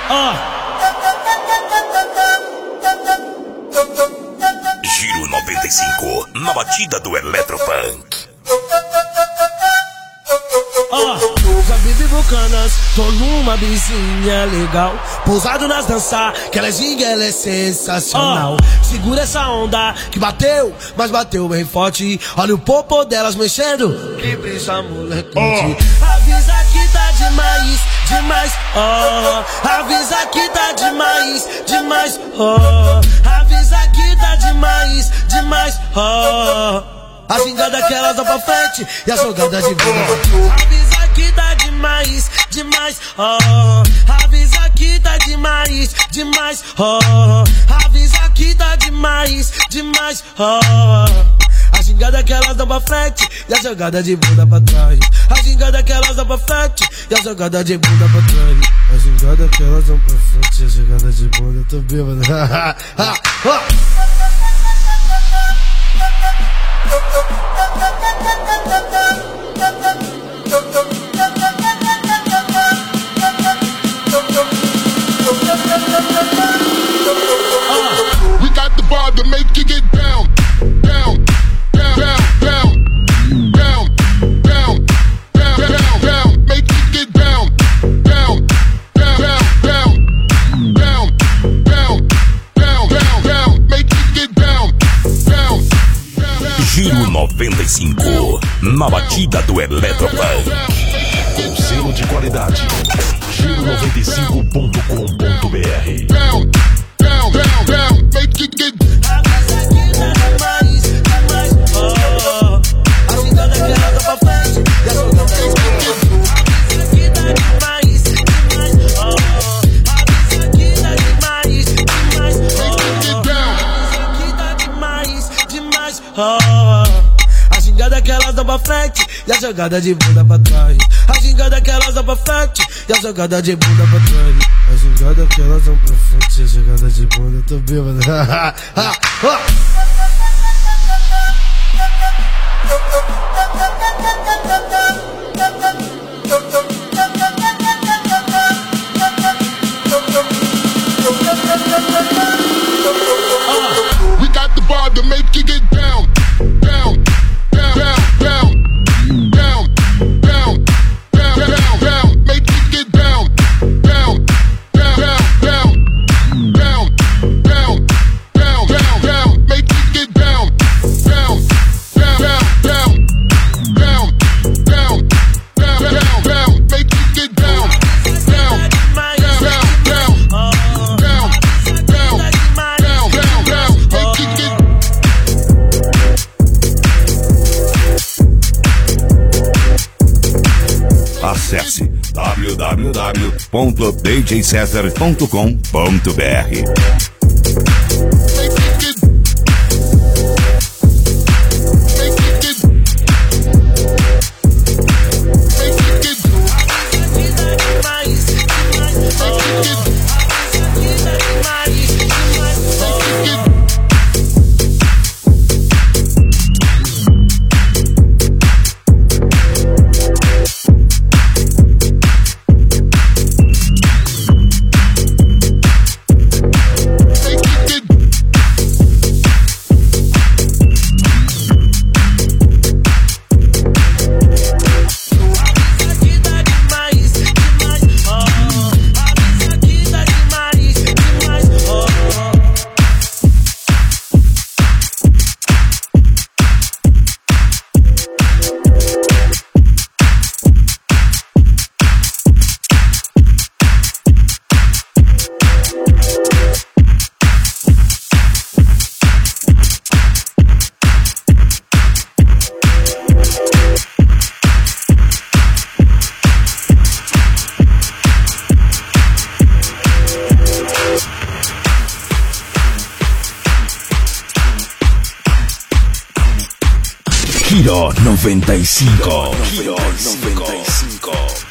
Giro 95, na batida do Eletropunk. Já vive Bucanas, tô numa bizinha legal, pousado nas danças, que ela é ginga, ela é sensacional. Segura essa onda que bateu, mas bateu bem forte. Olha o popô delas mexendo, que brisa moleque. Avisa que tá demais, demais, avisa que tá demais, demais, avisa que tá demais, demais, a gingada que elas dão pra frente e a jogada de bunda. Avisa que tá demais, demais, avisa que tá demais, demais, avisa que tá demais, demais, a gingada que elas dão pra frente e a jogada de bunda pra trás. A gingada que elas dão pra frente e a jogada de bunda pra trás. A gingada que elas dão pra frente e a jogada de bunda. Eu tô bêbado. We got the bar to make you get down, down, down, down, down, down, down, down, down, make you get down, down, down, down, down, down, down, down, down, make you get down, down. Giro 95, na batida do Eletropunk. Com selo de qualidade, giro95.com.br. Down, down, down, down, make you get down. A gingada que elas dão pra frente e a jogada de bunda pra trás. A gingada que elas dão pra frente e a jogada de bunda pra trás. A gingada que elas dão pra frente e a jogada de bunda. Eu tô bêbado. We got the bar to make you get down, down, down, down, down, down, down, down, down, make you get down, down, down, down, down, down, down, down, down, make you get down, down, down, down, down, down, down, down, down, make you get down, down, down, down, down, down, down, down, down, make you get. Acesse www.djcesar.com.br. Giro 95. Giro 95.